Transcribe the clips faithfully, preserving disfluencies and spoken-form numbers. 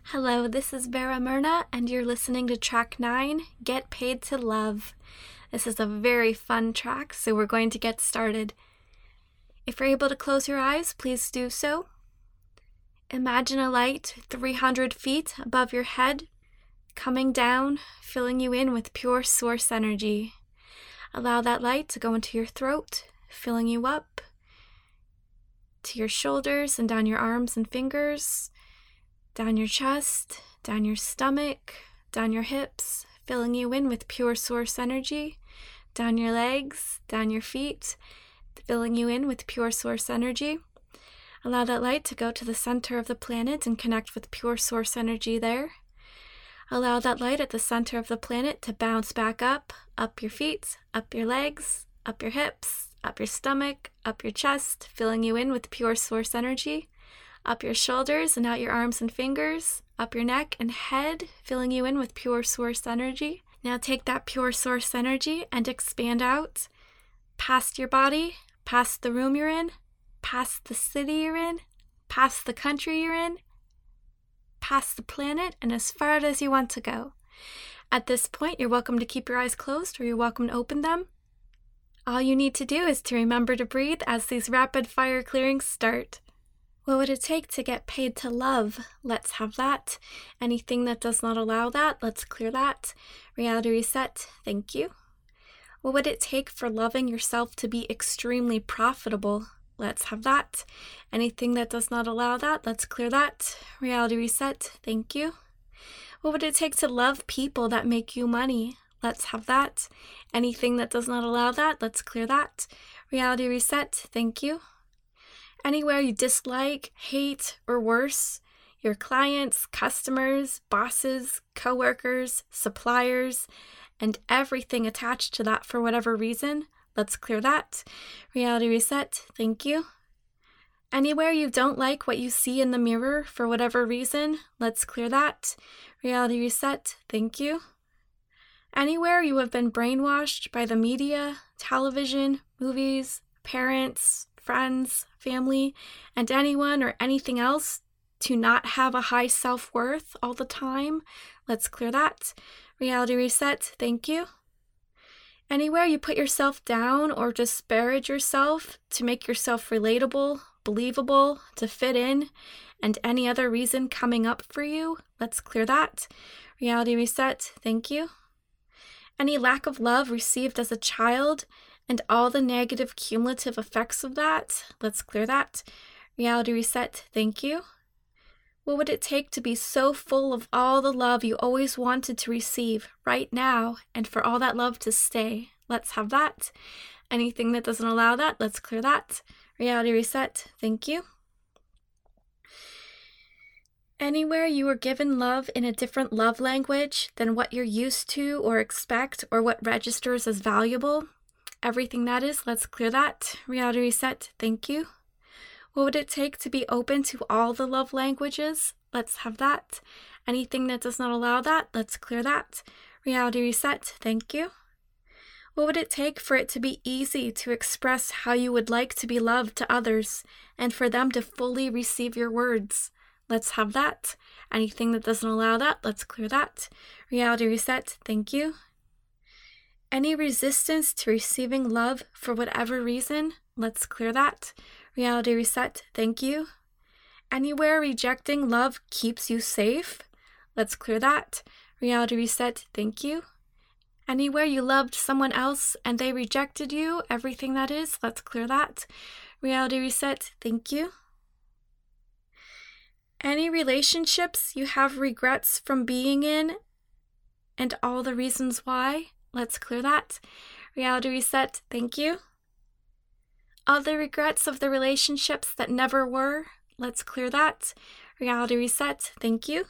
Hello, this is Vera Myrna, and you're listening to track nine, Get Paid to Love. This is a very fun track, so we're going to get started. If you're able to close your eyes, please do so. Imagine a light three hundred feet above your head, coming down, filling you in with pure source energy. Allow that light to go into your throat, filling you up to your shoulders and down your arms and fingers, down your chest, down your stomach, down your hips, filling you in with pure source energy, down your legs, down your feet, filling you in with pure source energy. Allow that light to go to the center of the planet and connect with pure source energy there. Allow that light at the center of the planet to bounce back up, up your feet, up your legs, up your hips, up your stomach, up your chest, filling you in with pure source energy. Up your shoulders and out your arms and fingers, up your neck and head, filling you in with pure source energy. Now take that pure source energy and expand out past your body, past the room you're in, past the city you're in, past the country you're in, past the planet, and as far out as you want to go. At this point, you're welcome to keep your eyes closed or you're welcome to open them. All you need to do is to remember to breathe as these rapid fire clearings start. What would it take to get paid to love? Let's have that. Anything that does not allow that, let's clear that. Reality reset, thank you. What would it take for loving yourself to be extremely profitable? Let's have that. Anything that does not allow that, let's clear that. Reality reset, thank you. What would it take to love people that make you money? Let's have that. Anything that does not allow that, let's clear that. Reality reset, thank you. Anywhere you dislike, hate, or worse, your clients, customers, bosses, coworkers, suppliers, and everything attached to that for whatever reason, let's clear that. Reality reset, thank you. Anywhere you don't like what you see in the mirror for whatever reason, let's clear that. Reality reset, thank you. Anywhere you have been brainwashed by the media, television, movies, parents, friends, family, and anyone or anything else to not have a high self-worth all the time, let's clear that. Reality reset, thank you. Anywhere you put yourself down or disparage yourself to make yourself relatable, believable, to fit in, and any other reason coming up for you, let's clear that. Reality reset, thank you. Any lack of love received as a child and all the negative cumulative effects of that, let's clear that. Reality reset, thank you. What would it take to be so full of all the love you always wanted to receive right now and for all that love to stay? Let's have that. Anything that doesn't allow that, let's clear that. Reality reset, thank you. Anywhere you were given love in a different love language than what you're used to or expect or what registers as valuable, everything that is, let's clear that. Reality reset, thank you. What would it take to be open to all the love languages? Let's have that. Anything that does not allow that, let's clear that. Reality reset, thank you. What would it take for it to be easy to express how you would like to be loved to others and for them to fully receive your words? Let's have that. Anything that doesn't allow that, let's clear that. Reality reset, thank you. Any resistance to receiving love for whatever reason, let's clear that. Reality reset, thank you. Anywhere rejecting love keeps you safe, let's clear that. Reality reset, thank you. Anywhere you loved someone else and they rejected you, everything that is, let's clear that. Reality reset, thank you. Any relationships you have regrets from being in and all the reasons why, let's clear that. Reality reset, thank you. All the regrets of the relationships that never were, let's clear that. Reality reset, thank you.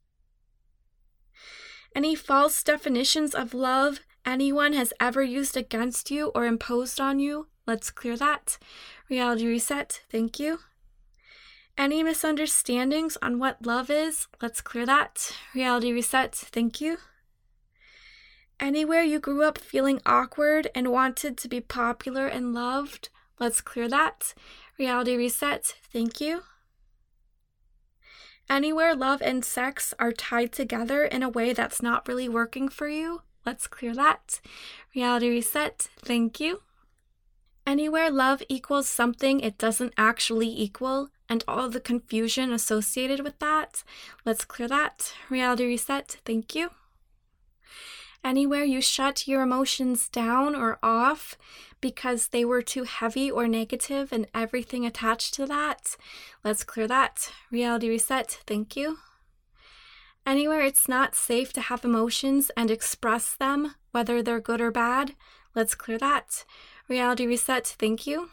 Any false definitions of love anyone has ever used against you or imposed on you, let's clear that. Reality reset, thank you. Any misunderstandings on what love is, let's clear that. Reality reset, thank you. Anywhere you grew up feeling awkward and wanted to be popular and loved, let's clear that. Reality reset, thank you. Anywhere love and sex are tied together in a way that's not really working for you, let's clear that. Reality reset, thank you. Anywhere love equals something it doesn't actually equal, and all the confusion associated with that, let's clear that. Reality reset, thank you. Anywhere you shut your emotions down or off because they were too heavy or negative and everything attached to that, let's clear that. Reality reset, thank you. Anywhere it's not safe to have emotions and express them, whether they're good or bad, let's clear that. Reality reset, thank you.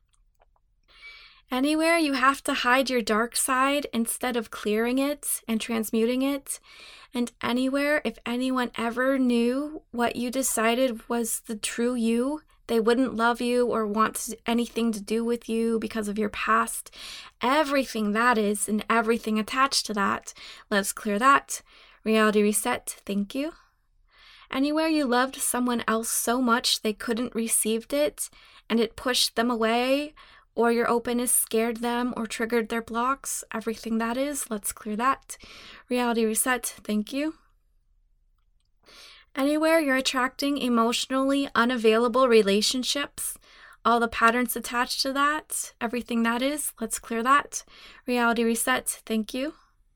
Anywhere you have to hide your dark side instead of clearing it and transmuting it, and anywhere if anyone ever knew what you decided was the true you, they wouldn't love you or want anything to do with you because of your past. Everything that is and everything attached to that, let's clear that. Reality reset, thank you. Anywhere you loved someone else so much they couldn't receive it and it pushed them away, or your openness scared them or triggered their blocks, everything that is, let's clear that. Reality reset, thank you. Anywhere you're attracting emotionally unavailable relationships, all the patterns attached to that, everything that is, let's clear that. Reality reset, thank you.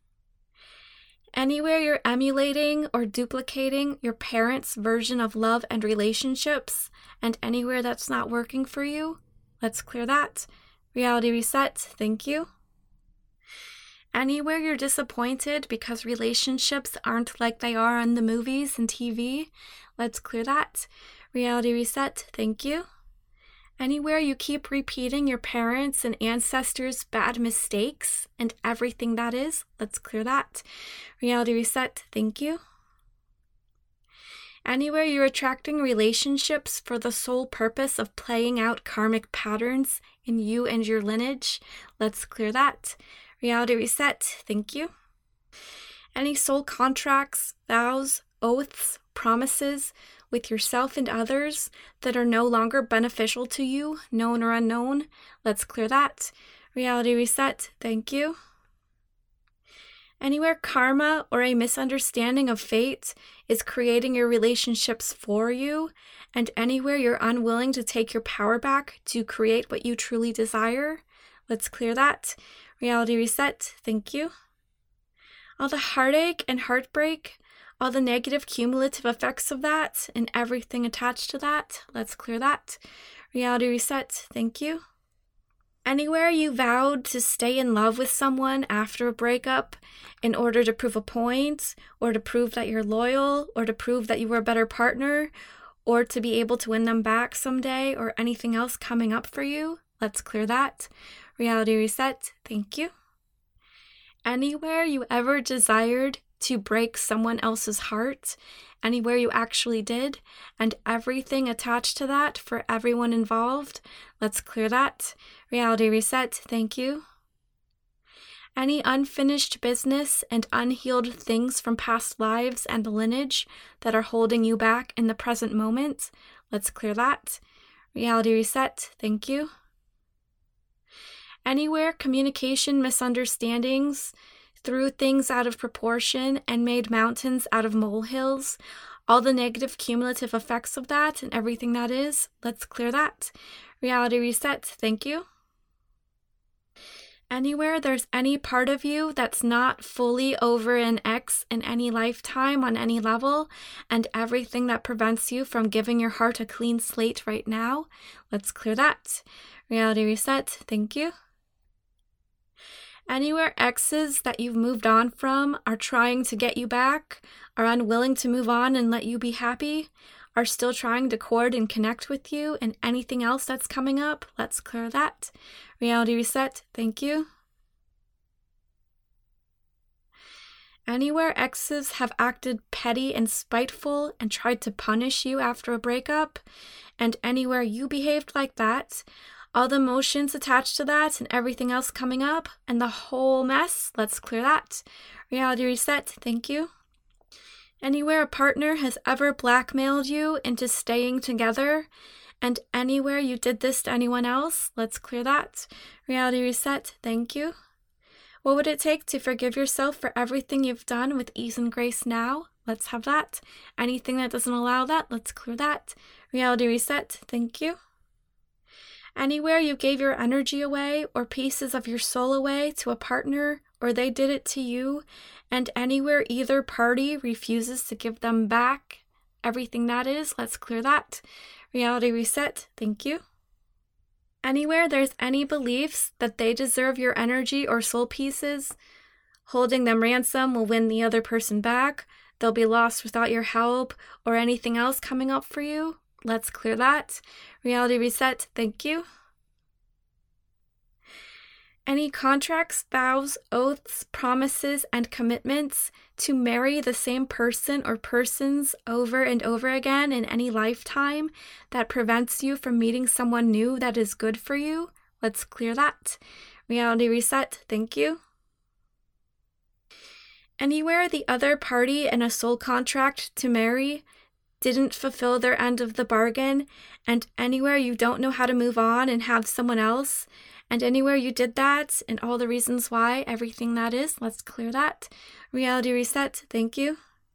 Anywhere you're emulating or duplicating your parents' version of love and relationships, and anywhere that's not working for you, let's clear that. Reality reset, thank you. Anywhere you're disappointed because relationships aren't like they are on the movies and T V, let's clear that. Reality reset, thank you. Anywhere you keep repeating your parents' and ancestors' bad mistakes and everything that is, let's clear that. Reality reset, thank you. Anywhere you're attracting relationships for the sole purpose of playing out karmic patterns in you and your lineage, let's clear that. Reality reset, thank you. Any soul contracts, vows, oaths, promises with yourself and others that are no longer beneficial to you, known or unknown, let's clear that. Reality reset, thank you. Anywhere karma or a misunderstanding of fate is creating your relationships for you, and anywhere you're unwilling to take your power back to create what you truly desire, let's clear that. Reality reset, thank you. All the heartache and heartbreak, all the negative cumulative effects of that, and everything attached to that, let's clear that. Reality reset, thank you. Anywhere you vowed to stay in love with someone after a breakup in order to prove a point, or to prove that you're loyal, or to prove that you were a better partner, or to be able to win them back someday, or anything else coming up for you, let's clear that. Reality reset, thank you. Anywhere you ever desired to break someone else's heart, anywhere you actually did, and everything attached to that for everyone involved, let's clear that. Reality reset, thank you. Any unfinished business and unhealed things from past lives and lineage that are holding you back in the present moment, let's clear that. Reality reset, thank you. Anywhere communication misunderstandings threw things out of proportion and made mountains out of molehills, all the negative cumulative effects of that and everything that is, let's clear that. Reality reset, thank you. Anywhere there's any part of you that's not fully over an X in any lifetime on any level, and everything that prevents you from giving your heart a clean slate right now, let's clear that. Reality reset, thank you. Anywhere exes that you've moved on from are trying to get you back, are unwilling to move on and let you be happy, are still trying to court and connect with you, and anything else that's coming up, let's clear that. Reality reset, thank you. Anywhere exes have acted petty and spiteful and tried to punish you after a breakup, and anywhere you behaved like that, all the emotions attached to that and everything else coming up, and the whole mess, let's clear that. Reality reset, thank you. Anywhere a partner has ever blackmailed you into staying together, and anywhere you did this to anyone else, let's clear that. Reality reset, thank you. What would it take to forgive yourself for everything you've done with ease and grace now? Let's have that. Anything that doesn't allow that, let's clear that. Reality reset, thank you. Anywhere you gave your energy away or pieces of your soul away to a partner, or they did it to you, and anywhere either party refuses to give them back everything that is, let's clear that. Reality reset, thank you. Anywhere there's any beliefs that they deserve your energy or soul pieces, holding them ransom will win the other person back, they'll be lost without your help, or anything else coming up for you, let's clear that. Reality reset, thank you. Any contracts, vows, oaths, promises, and commitments to marry the same person or persons over and over again in any lifetime that prevents you from meeting someone new that is good for you, let's clear that. Reality reset, thank you. Anywhere the other party in a soul contract to marry didn't fulfill their end of the bargain, and anywhere you don't know how to move on and have someone else, and anywhere you did that, and all the reasons why, everything that is, let's clear that. Reality reset, thank you.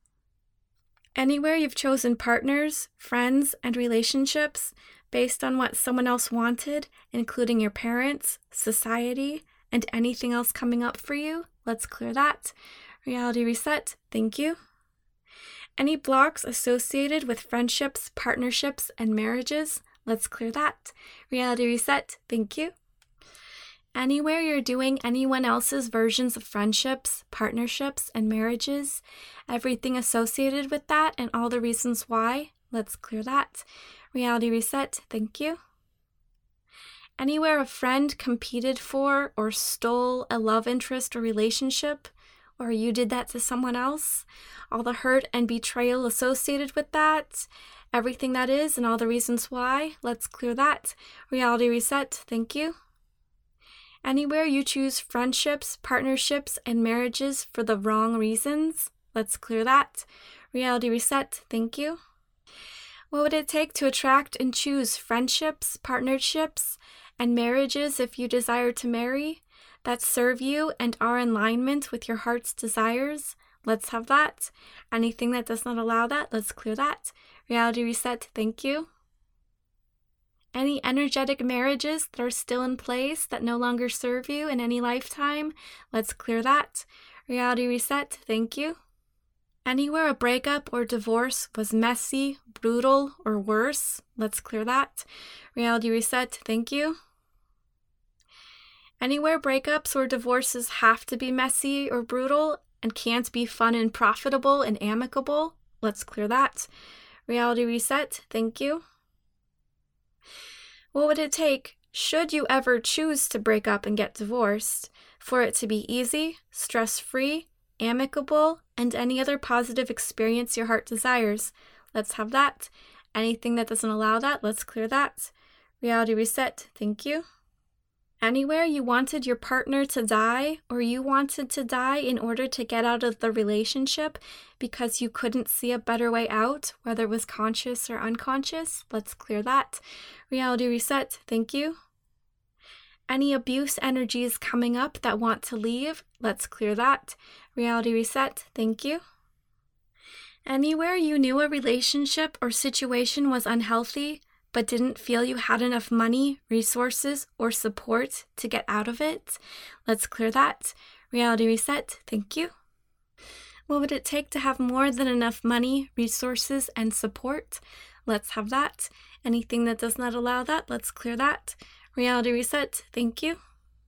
Anywhere you've chosen partners, friends, and relationships based on what someone else wanted, including your parents, society, and anything else coming up for you, let's clear that. Reality reset, thank you. Any blocks associated with friendships, partnerships, and marriages, let's clear that. Reality reset, thank you. Anywhere you're doing anyone else's versions of friendships, partnerships, and marriages, everything associated with that and all the reasons why, let's clear that. Reality reset, thank you. Anywhere a friend competed for or stole a love interest or relationship, or you did that to someone else, all the hurt and betrayal associated with that, everything that is and all the reasons why, let's clear that. Reality reset, thank you. Anywhere you choose friendships, partnerships, and marriages for the wrong reasons, let's clear that. Reality reset, thank you. What would it take to attract and choose friendships, partnerships, and marriages if you desire to marry that serve you and are in alignment with your heart's desires? Let's have that. Anything that does not allow that, let's clear that. Reality reset, thank you. Any energetic marriages that are still in place that no longer serve you in any lifetime, let's clear that. Reality reset, thank you. Anywhere a breakup or divorce was messy, brutal, or worse, let's clear that. Reality reset, thank you. Anywhere breakups or divorces have to be messy or brutal and can't be fun and profitable and amicable, let's clear that. Reality reset, thank you. What would it take, should you ever choose to break up and get divorced, for it to be easy, stress-free, amicable, and any other positive experience your heart desires? Let's have that. Anything that doesn't allow that, let's clear that. Reality reset, thank you. Anywhere you wanted your partner to die, or you wanted to die in order to get out of the relationship because you couldn't see a better way out, whether it was conscious or unconscious, let's clear that. Reality reset, thank you. Any abuse energies coming up that want to leave, let's clear that. Reality reset, thank you. Anywhere you knew a relationship or situation was unhealthy, but didn't feel you had enough money, resources, or support to get out of it, let's clear that. Reality reset, thank you. What would it take to have more than enough money, resources, and support? Let's have that. Anything that does not allow that, let's clear that. Reality reset, thank you.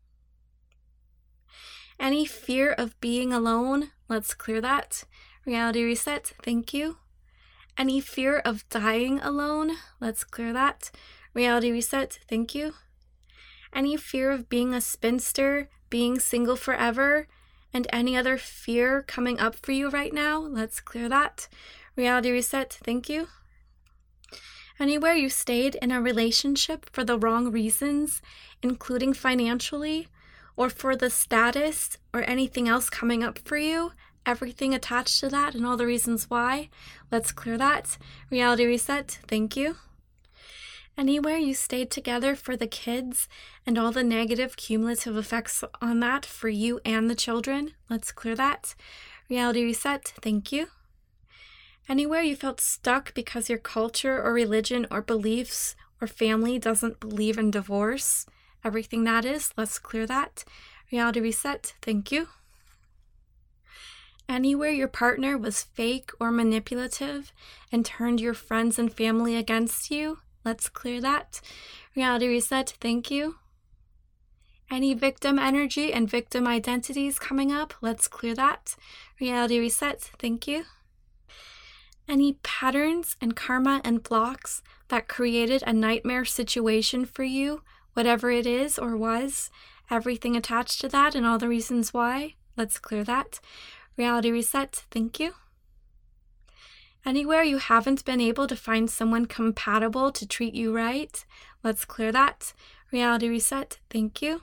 Any fear of being alone, let's clear that. Reality reset, thank you. Any fear of dying alone, let's clear that. Reality reset, thank you. Any fear of being a spinster, being single forever, and any other fear coming up for you right now, let's clear that. Reality reset, thank you. Anywhere you stayed in a relationship for the wrong reasons, including financially, or for the status, or anything else coming up for you, everything attached to that and all the reasons why, let's clear that. Reality reset, thank you. Anywhere you stayed together for the kids and all the negative cumulative effects on that for you and the children, let's clear that. Reality reset, thank you. Anywhere you felt stuck because your culture or religion or beliefs or family doesn't believe in divorce, everything that is, let's clear that. Reality reset, thank you. Anywhere your partner was fake or manipulative and turned your friends and family against you, let's clear that. Reality reset, thank you. Any victim energy and victim identities coming up, let's clear that. Reality reset, thank you. Any patterns and karma and blocks that created a nightmare situation for you, whatever it is or was, everything attached to that and all the reasons why, let's clear that. Reality reset, thank you. Anywhere you haven't been able to find someone compatible to treat you right, let's clear that. Reality reset, thank you.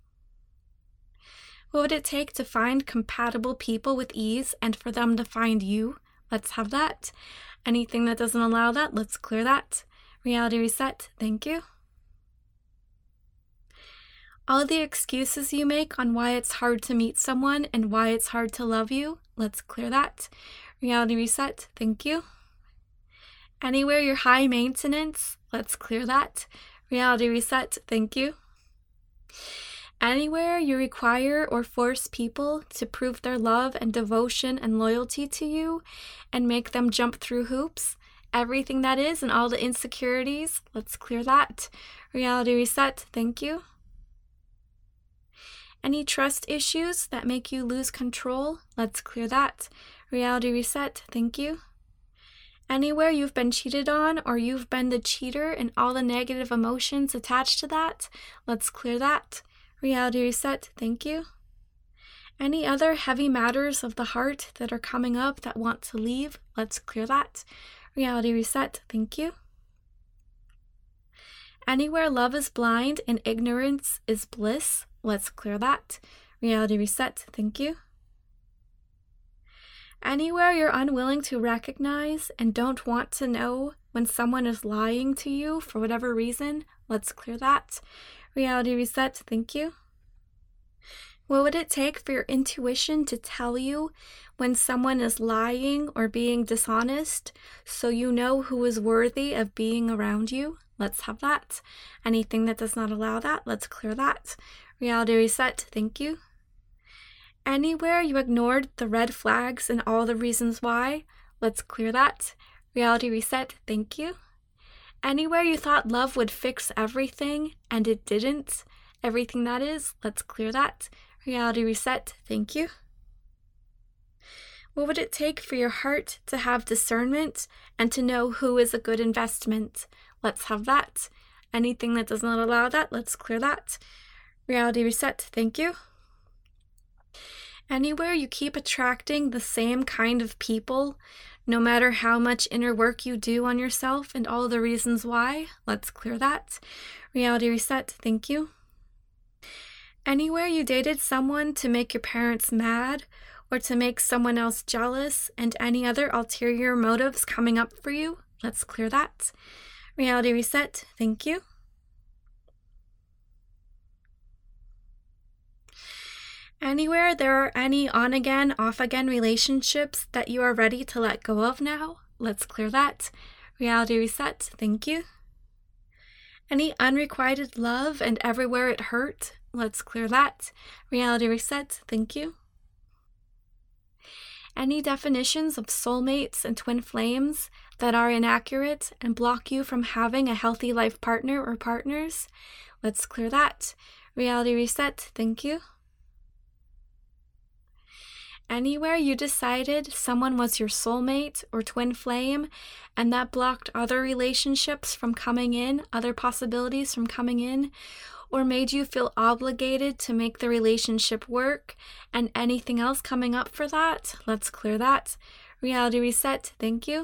What would it take to find compatible people with ease and for them to find you? Let's have that. Anything that doesn't allow that, let's clear that. Reality reset, thank you. All the excuses you make on why it's hard to meet someone and why it's hard to love you, let's clear that. Reality reset, thank you. Anywhere you're high maintenance, let's clear that. Reality reset, thank you. Anywhere you require or force people to prove their love and devotion and loyalty to you and make them jump through hoops, everything that is and all the insecurities, let's clear that. Reality reset, thank you. Any trust issues that make you lose control, let's clear that. Reality reset, thank you. Anywhere you've been cheated on or you've been the cheater and all the negative emotions attached to that, let's clear that. Reality reset, thank you. Any other heavy matters of the heart that are coming up that want to leave, let's clear that. Reality reset, thank you. Anywhere love is blind and ignorance is bliss, let's clear that. Reality reset, thank you. Anywhere you're unwilling to recognize and don't want to know when someone is lying to you for whatever reason, let's clear that. Reality reset, thank you. What would it take for your intuition to tell you when someone is lying or being dishonest so you know who is worthy of being around you? Let's have that. Anything that does not allow that, let's clear that. Reality reset, thank you. Anywhere you ignored the red flags and all the reasons why, let's clear that. Reality reset, thank you. Anywhere you thought love would fix everything and it didn't, everything that is, let's clear that. Reality reset, thank you. What would it take for your heart to have discernment and to know who is a good investment? Let's have that. Anything that does not allow that, let's clear that. Reality reset, thank you. Anywhere you keep attracting the same kind of people, no matter how much inner work you do on yourself and all the reasons why, let's clear that. Reality reset, thank you. Anywhere you dated someone to make your parents mad or to make someone else jealous and any other ulterior motives coming up for you, let's clear that. Reality reset, thank you. Anywhere there are any on-again, off-again relationships that you are ready to let go of now, let's clear that. Reality reset, thank you. Any unrequited love and everywhere it hurt, let's clear that. Reality reset, thank you. Any definitions of soulmates and twin flames that are inaccurate and block you from having a healthy life partner or partners, let's clear that. Reality reset, thank you. Anywhere you decided someone was your soulmate or twin flame and that blocked other relationships from coming in, other possibilities from coming in, or made you feel obligated to make the relationship work and anything else coming up for that, let's clear that. Reality reset, thank you.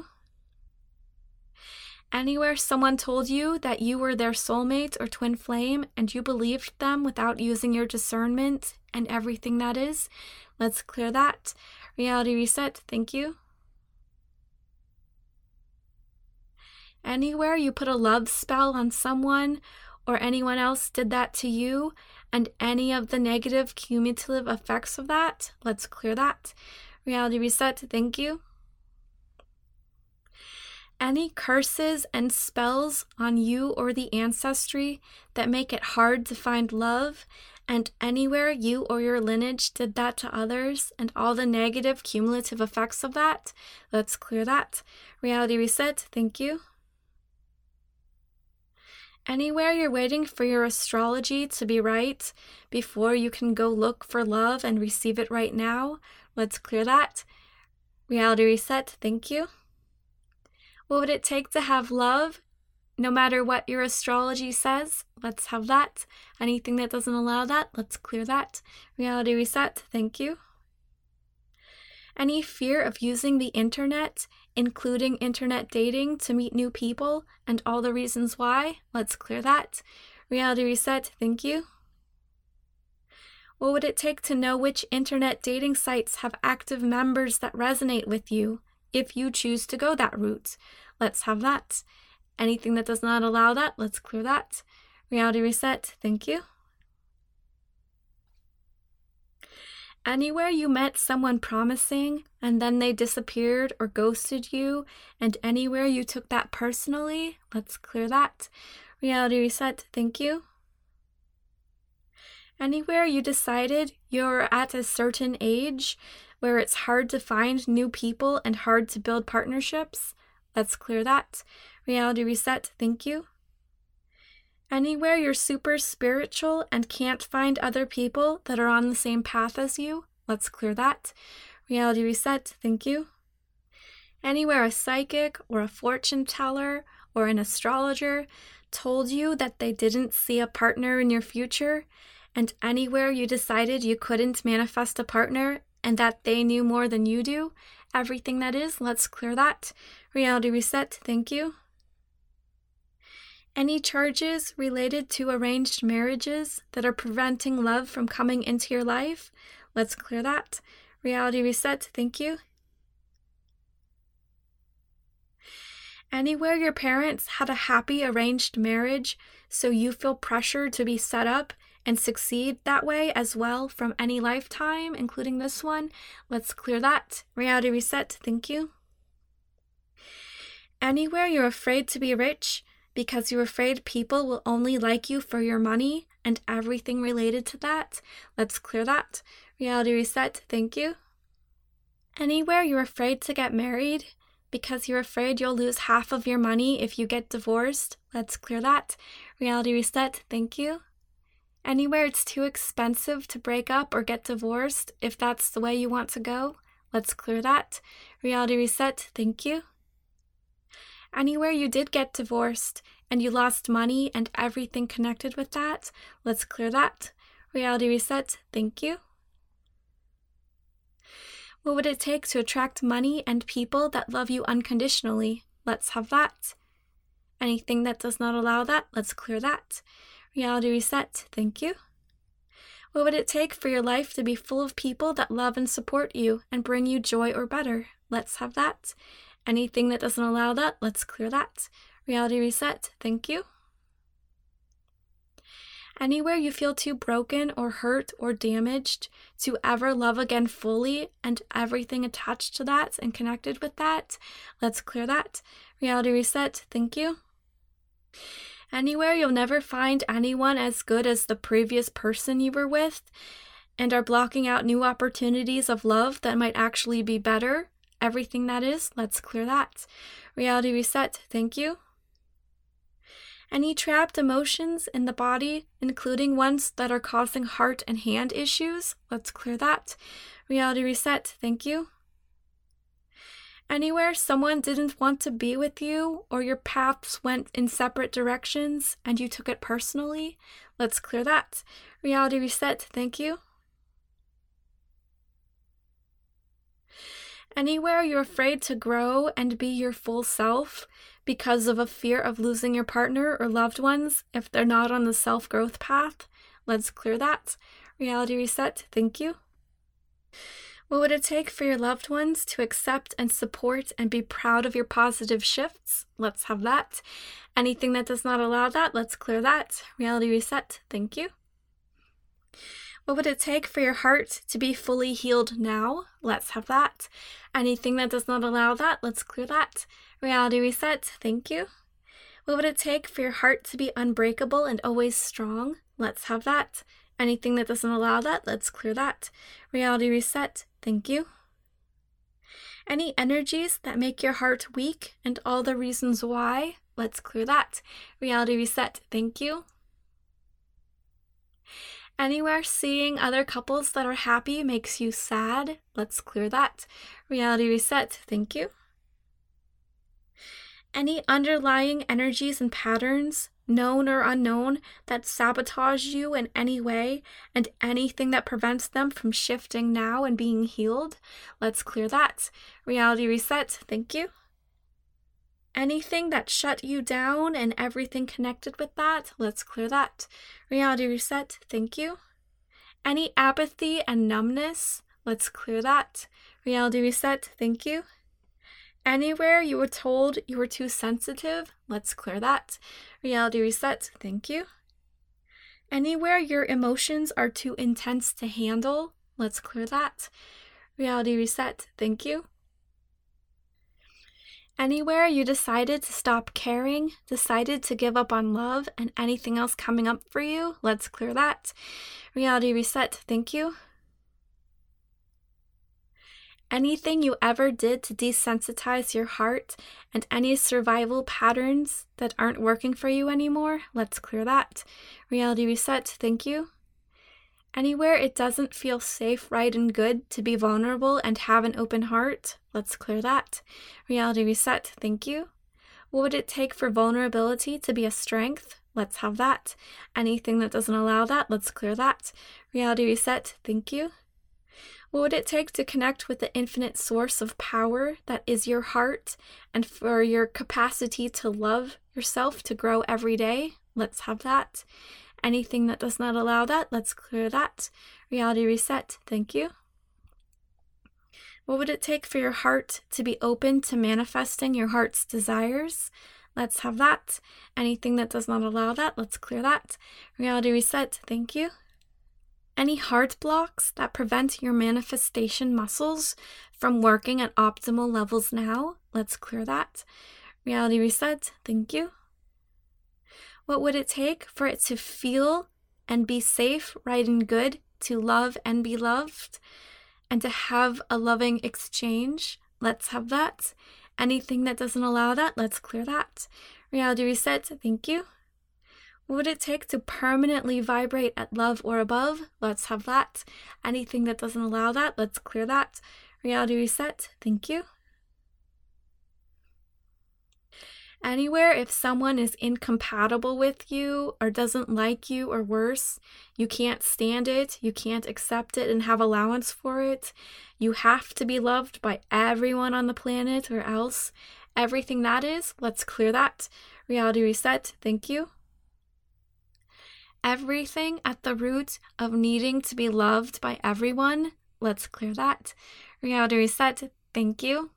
Anywhere someone told you that you were their soulmate or twin flame and you believed them without using your discernment and everything that is, let's clear that. Reality reset, thank you. Anywhere you put a love spell on someone or anyone else did that to you, and any of the negative cumulative effects of that, let's clear that. Reality reset, thank you. Any curses and spells on you or the ancestry that make it hard to find love, and anywhere you or your lineage did that to others, and all the negative cumulative effects of that, let's clear that. Reality reset, thank you. Anywhere you're waiting for your astrology to be right before you can go look for love and receive it right now, let's clear that. Reality reset, thank you. What would it take to have love? No matter what your astrology says, let's have that. Anything that doesn't allow that, let's clear that. Reality reset, thank you. Any fear of using the internet, including internet dating, to meet new people and all the reasons why, let's clear that. Reality reset, thank you. What would it take to know which internet dating sites have active members that resonate with you if you choose to go that route? Let's have that. Anything that does not allow that, let's clear that. Reality reset, thank you. Anywhere you met someone promising and then they disappeared or ghosted you, and anywhere you took that personally, let's clear that. Reality reset, thank you. Anywhere you decided you're at a certain age where it's hard to find new people and hard to build partnerships, let's clear that. Reality reset, thank you. Anywhere you're super spiritual and can't find other people that are on the same path as you, let's clear that. Reality reset, thank you. Anywhere a psychic or a fortune teller or an astrologer told you that they didn't see a partner in your future, and anywhere you decided you couldn't manifest a partner and that they knew more than you do, everything that is, let's clear that. Reality reset, thank you. Any charges related to arranged marriages that are preventing love from coming into your life, let's clear that. Reality reset, thank you. Anywhere your parents had a happy arranged marriage, so you feel pressure to be set up and succeed that way as well from any lifetime, including this one, let's clear that. Reality reset, thank you. Anywhere you're afraid to be rich because you're afraid people will only like you for your money and everything related to that, let's clear that. Reality reset, thank you. Anywhere you're afraid to get married because you're afraid you'll lose half of your money if you get divorced, let's clear that. Reality reset, thank you. Anywhere it's too expensive to break up or get divorced, if that's the way you want to go, let's clear that. Reality reset, thank you. Anywhere you did get divorced and you lost money and everything connected with that, let's clear that. Reality reset, thank you. What would it take to attract money and people that love you unconditionally? Let's have that. Anything that does not allow that, let's clear that. Reality reset, thank you. What would it take for your life to be full of people that love and support you and bring you joy or better? Let's have that. Anything that doesn't allow that, let's clear that. Reality reset, thank you. Anywhere you feel too broken or hurt or damaged to ever love again fully and everything attached to that and connected with that, let's clear that. Reality reset, thank you. Anywhere you'll never find anyone as good as the previous person you were with and are blocking out new opportunities of love that might actually be better, everything that is, let's clear that. Reality reset, thank you. Any trapped emotions in the body, including ones that are causing heart and hand issues, let's clear that. Reality reset, thank you. Anywhere someone didn't want to be with you or your paths went in separate directions and you took it personally, let's clear that. Reality reset, thank you. Anywhere you're afraid to grow and be your full self because of a fear of losing your partner or loved ones if they're not on the self-growth path, let's clear that. Reality reset, thank you. What would it take for your loved ones to accept and support and be proud of your positive shifts? Let's have that. Anything that does not allow that, let's clear that. Reality reset. Thank you. What would it take for your heart to be fully healed now? Let's have that. Anything that does not allow that, let's clear that. Reality reset. Thank you. What would it take for your heart to be unbreakable and always strong? Let's have that. Anything that doesn't allow that, let's clear that. Reality reset. Thank you. Any energies that make your heart weak and all the reasons why, let's clear that. Reality reset. Thank you. Anywhere seeing other couples that are happy makes you sad, let's clear that. Reality reset. Thank you. Any underlying energies and patterns, known or unknown, that sabotage you in any way, and anything that prevents them from shifting now and being healed, let's clear that. Reality reset. Thank you. Anything that shut you down and everything connected with that, let's clear that. Reality reset. Thank you. Any apathy and numbness, let's clear that. Reality reset. Thank you. Anywhere you were told you were too sensitive, let's clear that. Reality reset. Thank you. Anywhere your emotions are too intense to handle, let's clear that. Reality reset. Thank you. Anywhere you decided to stop caring, decided to give up on love and anything else coming up for you, let's clear that. Reality reset. Thank you. Anything you ever did to desensitize your heart and any survival patterns that aren't working for you anymore, let's clear that. Reality reset. Thank you. Anywhere it doesn't feel safe, right, and good to be vulnerable and have an open heart, let's clear that. Reality reset. Thank you. What would it take for vulnerability to be a strength? Let's have that. Anything that doesn't allow that, let's clear that. Reality reset. Thank you. What would it take to connect with the infinite source of power that is your heart and for your capacity to love yourself to grow every day? Let's have that. Anything that does not allow that, let's clear that. Reality reset. Thank you. What would it take for your heart to be open to manifesting your heart's desires? Let's have that. Anything that does not allow that, let's clear that. Reality reset. Thank you. Any heart blocks that prevent your manifestation muscles from working at optimal levels now, let's clear that. Reality reset. Thank you. What would it take for it to feel and be safe, right, and good to love and be loved and to have a loving exchange? Let's have that. Anything that doesn't allow that, let's clear that. Reality reset. Thank you. What would it take to permanently vibrate at love or above? Let's have that. Anything that doesn't allow that, let's clear that. Reality reset. Thank you. Anywhere if someone is incompatible with you or doesn't like you or worse, you can't stand it, you can't accept it and have allowance for it. You have to be loved by everyone on the planet or else everything that is, let's clear that. Reality reset. Thank you. Everything at the root of needing to be loved by everyone, let's clear that. Reality reset. Thank you.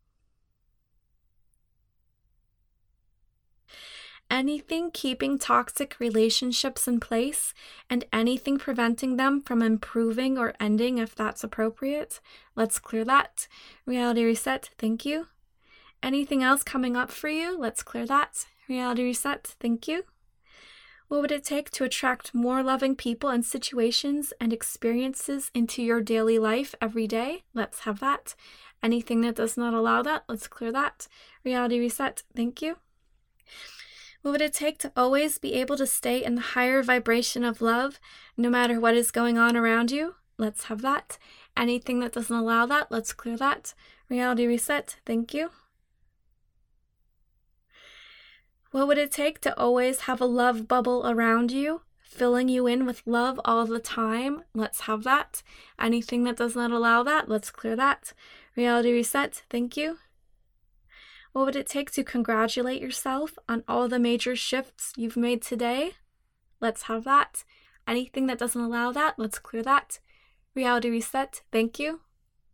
Anything keeping toxic relationships in place and anything preventing them from improving or ending if that's appropriate, let's clear that. Reality reset. Thank you. Anything else coming up for you, let's clear that. Reality reset. Thank you. What would it take to attract more loving people and situations and experiences into your daily life every day? Let's have that. Anything that does not allow that, let's clear that. Reality reset. Thank you. What would it take to always be able to stay in the higher vibration of love, no matter what is going on around you? Let's have that. Anything that doesn't allow that, let's clear that. Reality reset. Thank you. What would it take to always have a love bubble around you, filling you in with love all the time? Let's have that. Anything that does not allow that, let's clear that. Reality reset. Thank you. What would it take to congratulate yourself on all the major shifts you've made today? Let's have that. Anything that doesn't allow that, let's clear that. Reality reset. Thank you.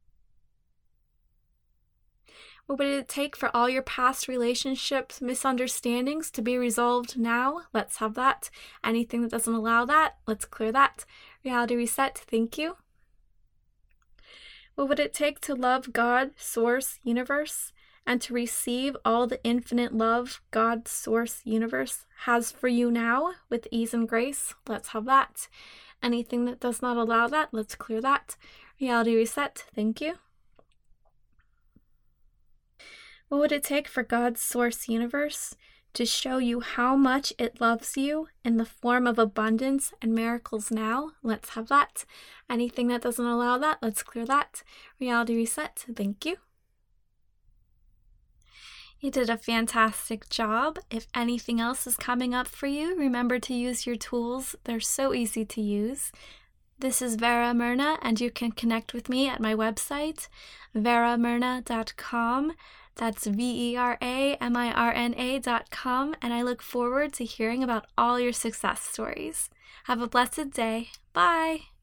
What would it take for all your past relationships, misunderstandings to be resolved now? Let's have that. Anything that doesn't allow that, let's clear that. Reality reset, thank you. What would it take to love God, Source, Universe, and to receive all the infinite love God, Source, Universe has for you now with ease and grace? Let's have that. Anything that does not allow that, let's clear that. Reality reset, thank you. What would it take for God's Source Universe to show you how much it loves you in the form of abundance and miracles now? Let's have that. Anything that doesn't allow that, let's clear that. Reality reset, thank you. You did a fantastic job. If anything else is coming up for you, remember to use your tools. They're so easy to use. This is Vera Mirna, and you can connect with me at my website, vera mirna dot com. That's V E R A M I R N A dot com, and I look forward to hearing about all your success stories. Have a blessed day. Bye!